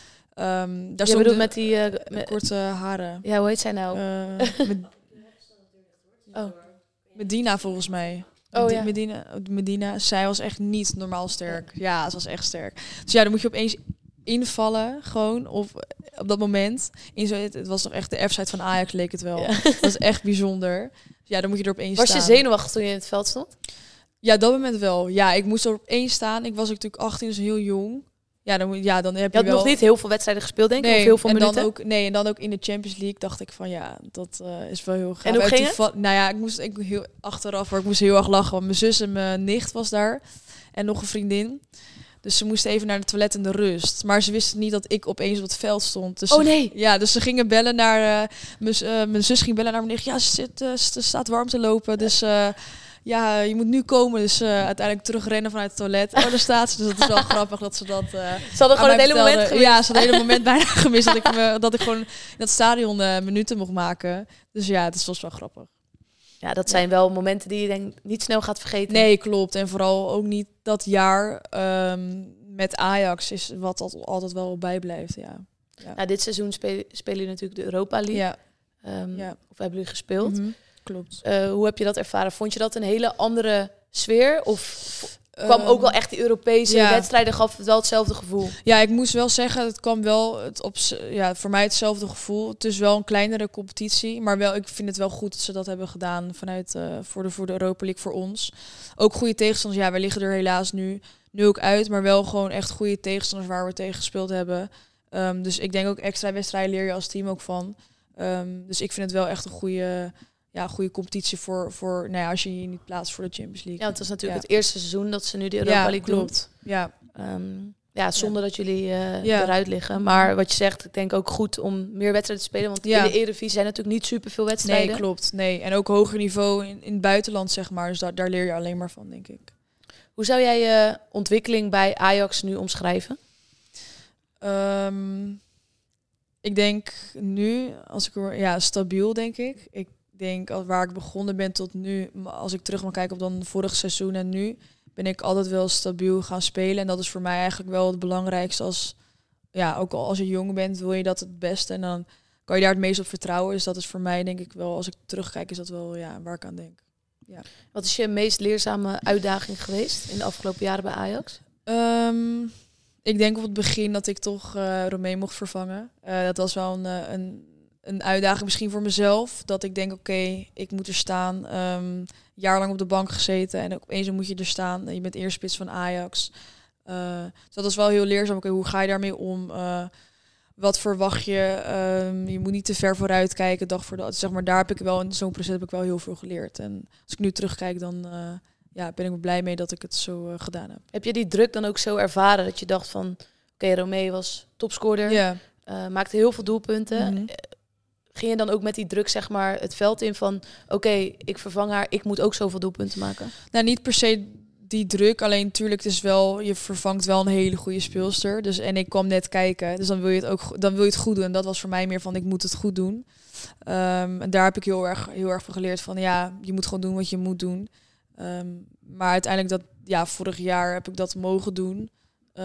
[SPEAKER 3] Um, daar
[SPEAKER 2] je bedoelt
[SPEAKER 3] de,
[SPEAKER 2] met die uh, met
[SPEAKER 3] korte haren.
[SPEAKER 2] Ja, hoe heet zij nou?
[SPEAKER 3] Uh, med- oh. Medina volgens mij.
[SPEAKER 2] Oh,
[SPEAKER 3] Med-
[SPEAKER 2] ja.
[SPEAKER 3] Medina, Medina. Zij was echt niet normaal sterk. Ja, ze was echt sterk. Dus ja, dan moet je opeens invallen, gewoon op, op dat moment. In zo, het, het was toch echt de F-site van Ajax, leek het wel. Ja. Dat was echt bijzonder. Dus ja, dan moet je er opeens
[SPEAKER 2] was
[SPEAKER 3] staan.
[SPEAKER 2] Was je zenuwachtig toen je in het veld stond?
[SPEAKER 3] Ja, dat moment wel. Ja, ik moest er opeens staan. Ik was natuurlijk achttien, dus heel jong. Ja, dan, ja, dan heb je,
[SPEAKER 2] je had
[SPEAKER 3] wel...
[SPEAKER 2] nog niet heel veel wedstrijden gespeeld, denk ik,
[SPEAKER 3] nee,
[SPEAKER 2] of heel veel
[SPEAKER 3] en
[SPEAKER 2] minuten?
[SPEAKER 3] Dan ook, nee, en dan ook in de Champions League dacht ik van ja, dat uh, is wel heel gaaf.
[SPEAKER 2] En hoe ging het?
[SPEAKER 3] Va- nou ja, ik moest ik heel achteraf, maar ik moest heel erg lachen, want mijn zus en mijn nicht was daar en nog een vriendin. Dus ze moesten even naar de toilet in de rust. Maar ze wisten niet dat ik opeens op het veld stond. Dus
[SPEAKER 2] oh nee!
[SPEAKER 3] Ze, ja, dus ze gingen bellen naar... Uh, mijn, uh, mijn zus ging bellen naar mijn nicht. Ja, ze, zit, uh, ze staat warm te lopen. Dus uh, ja, je moet nu komen. Dus uh, uiteindelijk terugrennen vanuit het toilet. Oh, daar staat ze. Dus dat is wel grappig dat ze dat... Uh,
[SPEAKER 2] ze hadden gewoon het hele
[SPEAKER 3] vertelde.
[SPEAKER 2] moment gemist.
[SPEAKER 3] Ja, ze hadden het hele moment bijna gemist. Dat ik, me, dat ik gewoon in dat stadion uh, minuten mocht maken. Dus ja, het was wel grappig.
[SPEAKER 2] Ja, dat zijn wel momenten die je denk niet snel gaat vergeten.
[SPEAKER 3] Nee, klopt. En vooral ook niet dat jaar um, met Ajax is wat altijd, altijd wel bijblijft. Ja. Ja.
[SPEAKER 2] Nou, dit seizoen spelen, spelen jullie natuurlijk de Europa League.
[SPEAKER 3] Ja.
[SPEAKER 2] Um,
[SPEAKER 3] ja.
[SPEAKER 2] Of hebben jullie gespeeld?
[SPEAKER 3] Mm-hmm. Klopt.
[SPEAKER 2] Uh, hoe heb je dat ervaren? Vond je dat een hele andere sfeer? Of kwam um, ook wel echt die Europese ja. wedstrijden, gaf het wel hetzelfde gevoel?
[SPEAKER 3] Ja, ik moest wel zeggen, het kwam wel het op, ja, voor mij hetzelfde gevoel. Het is wel een kleinere competitie, maar wel, ik vind het wel goed dat ze dat hebben gedaan vanuit uh, voor, de, voor de Europa League voor ons. Ook goede tegenstanders. Ja, wij liggen er helaas nu, nu ook uit, maar wel gewoon echt goede tegenstanders waar we tegen gespeeld hebben. Um, dus ik denk ook extra wedstrijden leer je als team ook van. Um, dus ik vind het wel echt een goede... Ja, goede competitie voor, voor nou ja, als je je niet plaatst voor de Champions League.
[SPEAKER 2] Ja, het was natuurlijk
[SPEAKER 3] ja.
[SPEAKER 2] het eerste seizoen dat ze nu de Europa
[SPEAKER 3] ja,
[SPEAKER 2] League
[SPEAKER 3] klopt.
[SPEAKER 2] doen.
[SPEAKER 3] Ja,
[SPEAKER 2] um, ja zonder ja. dat jullie uh,
[SPEAKER 3] ja.
[SPEAKER 2] eruit liggen. Maar wat je zegt, ik denk ook goed om meer wedstrijden te spelen. Want ja. in de Eredivisie zijn natuurlijk niet superveel wedstrijden.
[SPEAKER 3] Nee, klopt. Nee. En ook hoger niveau in, in het buitenland, zeg maar. Dus daar, daar leer je alleen maar van, denk ik.
[SPEAKER 2] Hoe zou jij je ontwikkeling bij Ajax nu omschrijven?
[SPEAKER 3] Um, ik denk nu, als ik ja, stabiel, denk ik. Ik denk, waar ik begonnen ben tot nu, als ik terug mag kijken op dan vorig seizoen en nu, ben ik altijd wel stabiel gaan spelen. En dat is voor mij eigenlijk wel het belangrijkste. Als, ja, ook al als je jong bent, wil je dat het beste. En dan kan je daar het meest op vertrouwen. Dus dat is voor mij, denk ik wel, als ik terugkijk, is dat wel ja, waar ik aan denk. Ja.
[SPEAKER 2] Wat is je meest leerzame uitdaging geweest in de afgelopen jaren bij Ajax?
[SPEAKER 3] Um, ik denk op het begin dat ik toch uh, Romee mocht vervangen. Uh, dat was wel een... een Een uitdaging misschien voor mezelf. Dat ik denk, oké, okay, ik moet er staan. Um, jaarlang op de bank gezeten. En opeens moet je er staan. Je bent eerste spits van Ajax. Uh, dus dat is wel heel leerzaam. Oké, okay, hoe ga je daarmee om? Uh, wat verwacht je? Um, je moet niet te ver vooruit kijken. Dag voor dag. Zeg maar, daar heb ik wel in zo'n proces heb ik wel heel veel geleerd. En als ik nu terugkijk, dan uh, ja, ben ik er blij mee dat ik het zo uh, gedaan heb.
[SPEAKER 2] Heb je die druk dan ook zo ervaren? Dat je dacht van, oké, okay, Romee was topscorer.
[SPEAKER 3] Ja.
[SPEAKER 2] Uh, maakte heel veel doelpunten.
[SPEAKER 3] Mm-hmm.
[SPEAKER 2] Ging je dan ook met die druk zeg maar het veld in van... oké, okay, ik vervang haar, ik moet ook zoveel doelpunten maken?
[SPEAKER 3] Nou, niet per se die druk. Alleen natuurlijk, het is wel, je vervangt wel een hele goede speelster. Dus, en ik kwam net kijken, dus dan wil je het ook dan wil je het goed doen. En dat was voor mij meer van, ik moet het goed doen. Um, en daar heb ik heel erg, heel erg van geleerd van... ja, je moet gewoon doen wat je moet doen. Um, maar uiteindelijk, dat ja, vorig jaar heb ik dat mogen doen. Um,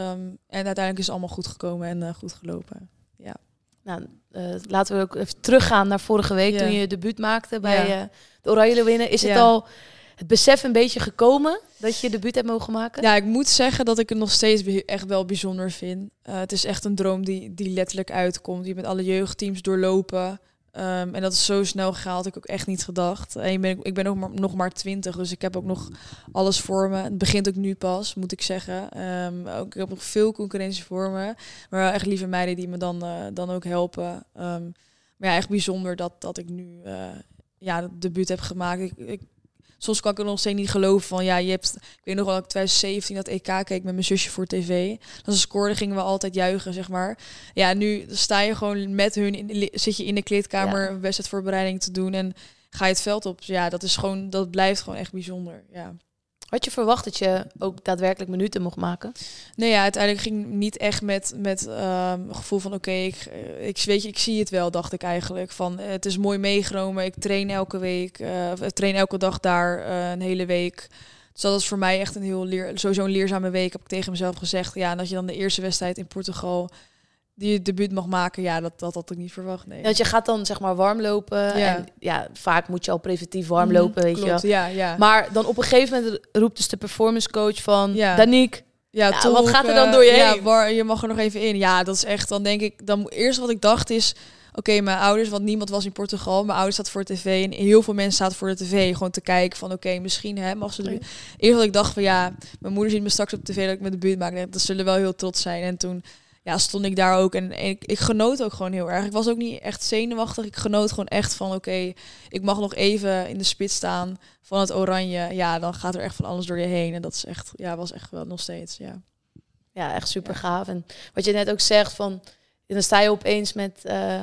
[SPEAKER 3] en uiteindelijk is het allemaal goed gekomen en uh, goed gelopen. Ja.
[SPEAKER 2] Nou, uh, laten we ook even teruggaan naar vorige week yeah. toen je je debuut maakte bij ja. uh, de Oranje Leeuwinnen. Is ja. het al het besef een beetje gekomen dat je je debuut hebt mogen maken?
[SPEAKER 3] Ja, ik moet zeggen dat ik het nog steeds be- echt wel bijzonder vind. Uh, het is echt een droom die, die letterlijk uitkomt. Je bent alle jeugdteams doorlopen. Um, en dat is zo snel gegaan, had ik ook echt niet gedacht. En ik ben, ik ben ook maar, nog maar twintig, dus ik heb ook nog alles voor me. Het begint ook nu pas, moet ik zeggen. Um, ook, ik heb nog veel concurrentie voor me. Maar wel echt lieve meiden die me dan, uh, dan ook helpen. Um, maar ja, echt bijzonder dat, dat ik nu uh, ja, het debuut heb gemaakt. Ik, ik, soms kan ik er nog steeds niet geloven van, ja, je hebt... Ik weet nog wel dat ik twintig zeventien dat E K keek met mijn zusje voor tv. Als ze scoorden gingen we altijd juichen, zeg maar. Ja, nu sta je gewoon met hun, in de, zit je in de kleedkamer ja. wedstrijdvoorbereiding te doen en ga je het veld op. Ja, dat is gewoon, dat blijft gewoon echt bijzonder, ja.
[SPEAKER 2] Had je verwacht dat je ook daadwerkelijk minuten mocht maken?
[SPEAKER 3] Nee, ja, uiteindelijk ging het niet echt met met uh, gevoel van oké, okay, ik, ik weet je, ik zie het wel, dacht ik eigenlijk. Van het is mooi meegenomen. Ik train elke week, uh, ik train elke dag daar uh, een hele week. Dus dat is voor mij echt een heel leer, sowieso een leerzame week. Heb ik tegen mezelf gezegd. Ja, en dat je dan de eerste wedstrijd in Portugal die je debuut mag maken, ja, dat, dat had ik niet verwacht. Nee.
[SPEAKER 2] Ja, want je gaat dan zeg maar warm lopen. Ja. En ja, vaak moet je al preventief warm lopen, mm, weet
[SPEAKER 3] klopt,
[SPEAKER 2] je.
[SPEAKER 3] Ja, ja.
[SPEAKER 2] Maar dan op een gegeven moment roept dus de performance coach van ja. Danique.
[SPEAKER 3] Ja,
[SPEAKER 2] ja
[SPEAKER 3] toch,
[SPEAKER 2] wat gaat er dan door je
[SPEAKER 3] uh,
[SPEAKER 2] heen?
[SPEAKER 3] Ja, war, je mag er nog even in. Ja, dat is echt, dan denk ik, dan eerst wat ik dacht is, oké, okay, mijn ouders, want niemand was in Portugal, mijn ouders zaten voor de tv en heel veel mensen zaten voor de tv gewoon te kijken van, oké, okay, misschien hè, mag ze de... Eerst wat ik dacht van, ja, mijn moeder ziet me straks op tv dat ik met de buurt maak, dat zullen wel heel trots zijn. En toen ja, stond ik daar ook en, en ik, ik genoot ook gewoon heel erg. Ik was ook niet echt zenuwachtig. Ik genoot gewoon echt van, oké, okay, ik mag nog even in de spits staan van het oranje. Ja, dan gaat er echt van alles door je heen. En dat is echt, ja, was echt wel nog steeds, ja.
[SPEAKER 2] Ja, echt super gaaf. En wat je net ook zegt van, dan sta je opeens met uh,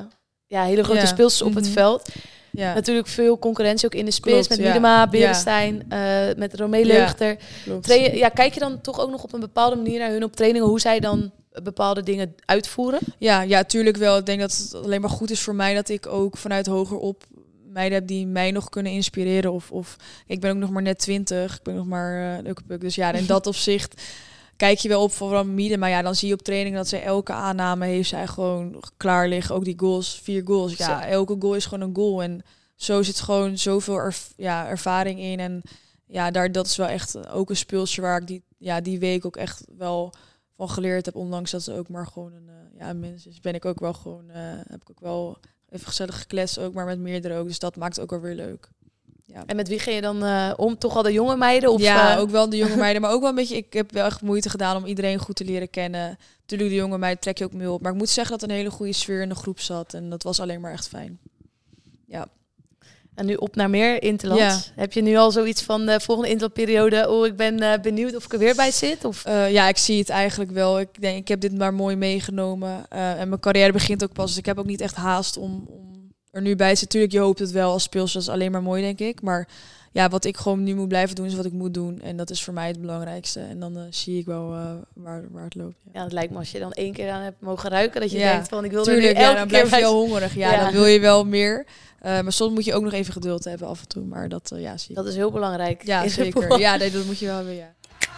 [SPEAKER 2] ja, hele grote
[SPEAKER 3] Ja.
[SPEAKER 2] speelsters op
[SPEAKER 3] Mm-hmm.
[SPEAKER 2] het veld.
[SPEAKER 3] Ja,
[SPEAKER 2] Natuurlijk veel concurrentie ook in de spits.
[SPEAKER 3] Klopt,
[SPEAKER 2] Met
[SPEAKER 3] ja.
[SPEAKER 2] Miedema, Berenstein, ja. uh, met Romee Leugter.
[SPEAKER 3] klopt.
[SPEAKER 2] Train, ja, kijk je dan toch ook nog op een bepaalde manier naar hun op trainingen, hoe zij dan bepaalde dingen uitvoeren?
[SPEAKER 3] Ja, ja, tuurlijk wel. Ik denk dat het alleen maar goed is voor mij dat ik ook vanuit hogerop meiden heb die mij nog kunnen inspireren. Of, of ik ben ook nog maar net twintig. Ik ben nog maar uh, leukepuk. Dus ja, in dat opzicht kijk je wel op vooral Miede. Maar ja, dan zie je op training dat zij elke aanname heeft zij gewoon klaar liggen. Ook die goals, vier goals. Ja, elke goal is gewoon een goal. En zo zit gewoon zoveel erv- ja, ervaring in. En ja, daar, dat is wel echt ook een speeltje waar ik die, ja, die week ook echt wel van geleerd heb. Ondanks dat ze ook maar gewoon een, uh, ja, een mens is. Ben ik ook wel gewoon, uh, heb ik ook wel even gezellig gekletst ook, maar met meerdere ook. Dus dat maakt het ook wel weer leuk. Ja.
[SPEAKER 2] En met wie ging je dan uh, om? Toch al de jonge meiden? Of,
[SPEAKER 3] ja,
[SPEAKER 2] uh...
[SPEAKER 3] ook wel de jonge meiden. Maar ook wel een beetje, ik heb wel echt moeite gedaan om iedereen goed te leren kennen. Natuurlijk, de jonge meiden trek je ook mee op. Maar ik moet zeggen dat een hele goede sfeer in de groep zat. En dat was alleen maar echt fijn. Ja.
[SPEAKER 2] En nu op naar meer Interland.
[SPEAKER 3] Ja.
[SPEAKER 2] Heb je nu al zoiets van de volgende Interlandperiode? Oh, ik ben uh, benieuwd of ik er weer bij zit? Of?
[SPEAKER 3] Uh, ja, ik zie het eigenlijk wel. Ik denk, ik heb dit maar mooi meegenomen. Uh, en mijn carrière begint ook pas. Dus ik heb ook niet echt haast om, om er nu bij te zitten. Tuurlijk, je hoopt het wel als speelster. Dat is alleen maar mooi, denk ik. Maar ja, wat ik gewoon nu moet blijven doen, is wat ik moet doen. En dat is voor mij het belangrijkste. En dan uh, zie ik wel uh, waar, waar het loopt. Ja.
[SPEAKER 2] ja, het lijkt me als je dan één keer aan hebt mogen ruiken, dat je
[SPEAKER 3] ja.
[SPEAKER 2] denkt van ik wil
[SPEAKER 3] Tuurlijk,
[SPEAKER 2] er nu elke
[SPEAKER 3] ja, dan
[SPEAKER 2] keer
[SPEAKER 3] blijf je
[SPEAKER 2] bij
[SPEAKER 3] wel hongerig. Ja,
[SPEAKER 2] ja,
[SPEAKER 3] dan wil je wel meer. Uh, maar soms moet je ook nog even geduld hebben af en toe. Maar dat, uh, ja, zie je.
[SPEAKER 2] Dat is heel belangrijk.
[SPEAKER 3] Ja, zeker. Ja, nee, dat moet je wel hebben, ja.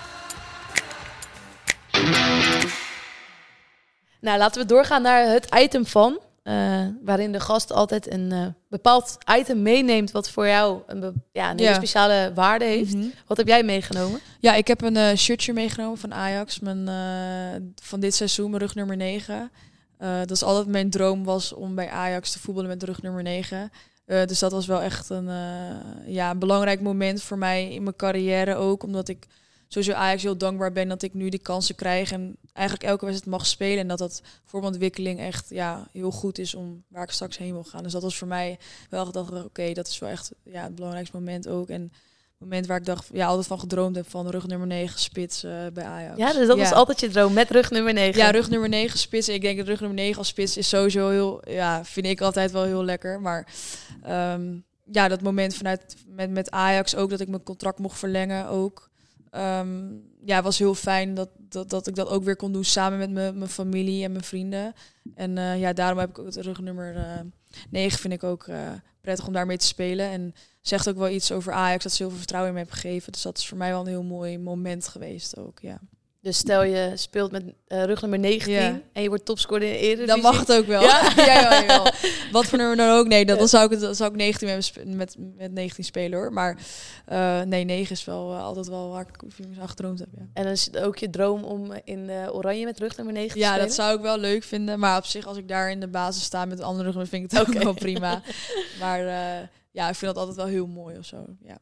[SPEAKER 2] Nou, laten we doorgaan naar het item van. Uh, waarin de gast altijd een uh, bepaald item meeneemt wat voor jou een, be- ja, een hele
[SPEAKER 3] ja.
[SPEAKER 2] speciale waarde heeft. Mm-hmm. Wat heb jij meegenomen?
[SPEAKER 3] Ja, ik heb een uh, shirtje meegenomen van Ajax. Mijn, uh, van dit seizoen, mijn rug nummer negen. Uh, dat is altijd mijn droom was om bij Ajax te voetballen met de rug nummer negen. Uh, dus dat was wel echt een, uh, ja, een belangrijk moment voor mij in mijn carrière ook. Omdat ik sowieso Ajax heel dankbaar ben dat ik nu die kansen krijg. En eigenlijk elke wedstrijd mag spelen. En dat dat voor mijn ontwikkeling echt ja, heel goed is om waar ik straks heen wil gaan. Dus dat was voor mij wel gedacht, oké, okay, dat is wel echt ja, het belangrijkste moment ook. En het moment waar ik dacht, ja, altijd van gedroomd heb van rug nummer negen spits uh, bij Ajax.
[SPEAKER 2] Ja, dus dat
[SPEAKER 3] ja.
[SPEAKER 2] was altijd je droom, met rug nummer negen.
[SPEAKER 3] Ja, rug nummer negen spits. Ik denk dat rug nummer negen als spits is sowieso heel, ja, vind ik altijd wel heel lekker. Maar um, ja, dat moment vanuit met, met Ajax ook, dat ik mijn contract mocht verlengen ook. Um, ja, was heel fijn dat, dat, dat ik dat ook weer kon doen samen met mijn, mijn familie en mijn vrienden. En uh, ja, daarom heb ik ook het rugnummer uh, negen vind ik ook uh, prettig om daarmee te spelen. En zegt ook wel iets over Ajax, dat ze heel veel vertrouwen in me hebben gegeven. Dus dat is voor mij wel een heel mooi moment geweest ook, ja.
[SPEAKER 2] Dus stel je speelt met uh, rug nummer negentien ja. en je wordt topscorer in de Eredivisie.
[SPEAKER 3] Dan mag het ook wel. Ja? ja, ja, ja. Wat voor nummer dan ook. Nee, dat, dan zou ik, het, dan zou ik negentien met, met, met negentien spelen hoor. Maar uh, nee, negen is wel uh, altijd wel waar ik aan gedroomd heb. Ja.
[SPEAKER 2] En dan is het ook je droom om in uh, Oranje met rug nummer negen te
[SPEAKER 3] ja,
[SPEAKER 2] spelen?
[SPEAKER 3] Ja, dat zou ik wel leuk vinden. Maar op zich, als ik daar in de basis sta met een andere rug, vind ik het ook okay. wel prima. Maar uh, ja, ik vind dat altijd wel heel mooi of zo. Ja.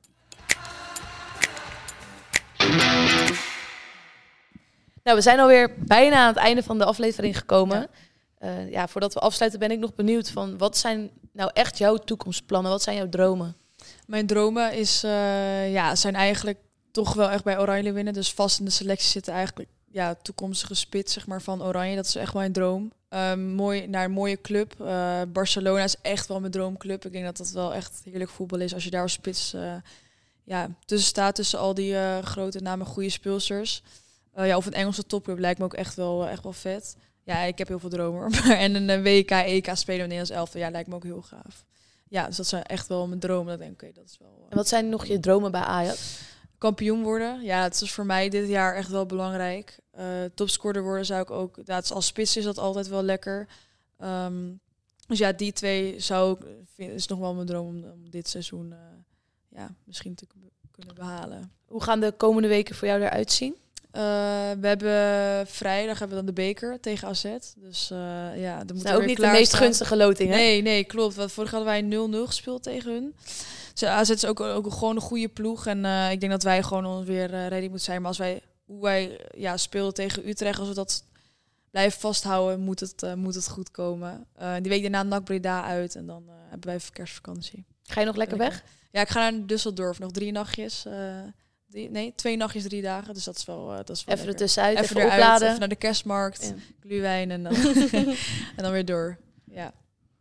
[SPEAKER 2] Nou, we zijn alweer bijna aan het einde van de aflevering gekomen. Ja. Uh, ja, voordat we afsluiten ben ik nog benieuwd van wat zijn nou echt jouw toekomstplannen? Wat zijn jouw dromen?
[SPEAKER 3] Mijn dromen is, uh, ja, zijn eigenlijk toch wel echt bij Oranje winnen. Dus vast in de selectie zitten eigenlijk ja, toekomstige spits zeg maar, van Oranje. Dat is echt mijn droom. Um, mooi, naar een mooie club. Uh, Barcelona is echt wel mijn droomclub. Ik denk dat dat wel echt heerlijk voetbal is als je daar als spits uh, ja, tussen staat. Tussen al die uh, grote namen, goede speelsters. Uh, ja, of een Engelse topclub lijkt me ook echt wel, echt wel vet. Ja, ik heb heel veel dromen. En een W K, E K spelen in Nederlands elftal, ja, lijkt me ook heel gaaf. Ja, dus dat zijn echt wel mijn dromen. Dat denk ik, oké, okay, dat is wel... Uh...
[SPEAKER 2] En wat zijn nog je dromen bij Ajax?
[SPEAKER 3] Kampioen worden. Ja, het is voor mij dit jaar echt wel belangrijk. Uh, topscorer worden zou ik ook... Ja, het is, als spits is dat altijd wel lekker. Um, dus ja, die twee zou ik... Vind, is nog wel mijn droom om, om dit seizoen uh, ja, misschien te kunnen behalen.
[SPEAKER 2] Hoe gaan de komende weken voor jou eruit zien?
[SPEAKER 3] Uh, we hebben vrijdag hebben we dan de beker tegen A Z. Dus uh, ja, dan moet
[SPEAKER 2] ook niet de meest staan. Gunstige loting, hè?
[SPEAKER 3] Nee, nee, klopt. Want vorig hadden wij nul nul gespeeld tegen hun. Dus A Z is ook, ook gewoon een goede ploeg. En uh, ik denk dat wij gewoon weer uh, ready moeten zijn. Maar als wij hoe wij ja, speelden tegen Utrecht, als we dat blijven vasthouden, moet het, uh, moet het goed komen. Uh, die week daarna N A C Breda uit en dan uh, hebben wij kerstvakantie.
[SPEAKER 2] Ga je nog lekker weg?
[SPEAKER 3] Ja, ik ga naar Düsseldorf. Nog drie nachtjes. Uh, Die, nee, twee nachtjes, drie dagen. Dus dat is wel, uh, dat is wel
[SPEAKER 2] even er tussenuit, even,
[SPEAKER 3] even
[SPEAKER 2] eruit,
[SPEAKER 3] opladen. Even naar de kerstmarkt,
[SPEAKER 2] ja.
[SPEAKER 3] glühwein en dan, en dan weer door. Ja.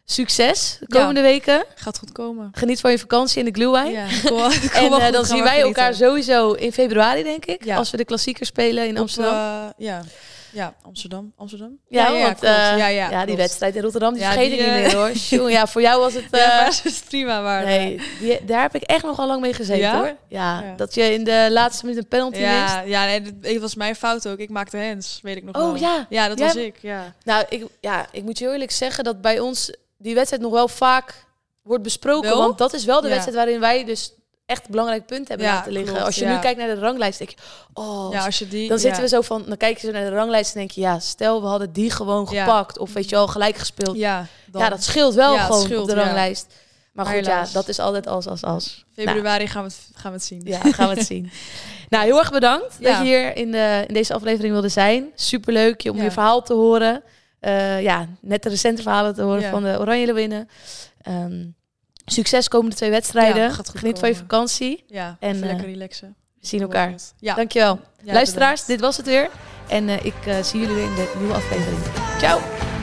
[SPEAKER 2] succes de komende ja. weken.
[SPEAKER 3] Gaat goed komen.
[SPEAKER 2] Geniet van je vakantie in de Glühwein.
[SPEAKER 3] Ja, kom, kom
[SPEAKER 2] en uh, dan zien wij
[SPEAKER 3] genieten.
[SPEAKER 2] elkaar sowieso in februari, denk ik.
[SPEAKER 3] Ja.
[SPEAKER 2] Als we de klassieker spelen in
[SPEAKER 3] Op,
[SPEAKER 2] Amsterdam.
[SPEAKER 3] Uh, ja. ja, Amsterdam. Amsterdam?
[SPEAKER 2] Ja, ja, ja, want, uh, ja, ja,
[SPEAKER 3] ja
[SPEAKER 2] die wedstrijd in Rotterdam, die
[SPEAKER 3] ja,
[SPEAKER 2] vergeet
[SPEAKER 3] die,
[SPEAKER 2] ik niet meer hoor. Sjoe, ja, voor jou was het... Uh,
[SPEAKER 3] ja, maar het is prima. Maar,
[SPEAKER 2] nee, die, daar heb ik echt nogal lang mee gezeten
[SPEAKER 3] ja?
[SPEAKER 2] hoor. Ja,
[SPEAKER 3] ja,
[SPEAKER 2] dat je in de laatste minuut een penalty
[SPEAKER 3] ja,
[SPEAKER 2] mist.
[SPEAKER 3] Ja, nee, het was mijn fout ook. Ik maakte hands, weet ik nog
[SPEAKER 2] oh,
[SPEAKER 3] wel.
[SPEAKER 2] ja.
[SPEAKER 3] Ja, dat
[SPEAKER 2] ja,
[SPEAKER 3] was ik, ja.
[SPEAKER 2] Nou, ik, ja, ik moet je eerlijk zeggen dat bij ons die wedstrijd nog wel vaak wordt besproken.
[SPEAKER 3] Wel?
[SPEAKER 2] Want dat is wel de
[SPEAKER 3] ja.
[SPEAKER 2] wedstrijd waarin wij dus echt belangrijk punten hebben
[SPEAKER 3] ja,
[SPEAKER 2] laten liggen.
[SPEAKER 3] Klopt,
[SPEAKER 2] als je
[SPEAKER 3] ja.
[SPEAKER 2] nu kijkt naar de ranglijst, denk je, oh,
[SPEAKER 3] ja, als je die,
[SPEAKER 2] dan zitten
[SPEAKER 3] ja.
[SPEAKER 2] we zo van, dan kijk je zo naar de ranglijst en denk je, ja, stel we hadden die gewoon
[SPEAKER 3] ja.
[SPEAKER 2] gepakt of weet je wel, gelijk gespeeld.
[SPEAKER 3] Ja, dan.
[SPEAKER 2] ja dat scheelt wel
[SPEAKER 3] ja,
[SPEAKER 2] gewoon
[SPEAKER 3] scheelt,
[SPEAKER 2] op de ranglijst. Ja. Maar, maar goed, helaas. Ja, dat is altijd als, als, als.
[SPEAKER 3] Februari nou. gaan, we het, gaan we het zien.
[SPEAKER 2] Ja, gaan we het zien. Nou, heel erg bedankt ja. dat je hier in, de, in deze aflevering wilde zijn. Superleuk om ja. je verhaal te horen. Uh, ja, net de recente verhalen te horen ja. van de Oranje Leeuwinnen. Um, succes komende twee wedstrijden. Ja, Geniet komen. van je vakantie.
[SPEAKER 3] Ja,
[SPEAKER 2] en
[SPEAKER 3] even
[SPEAKER 2] uh,
[SPEAKER 3] lekker relaxen.
[SPEAKER 2] We zien elkaar.
[SPEAKER 3] Ja.
[SPEAKER 2] Dankjewel.
[SPEAKER 3] Ja,
[SPEAKER 2] Luisteraars,
[SPEAKER 3] bedankt.
[SPEAKER 2] dit was het weer. En uh, ik uh, zie jullie weer in de nieuwe aflevering. Ciao!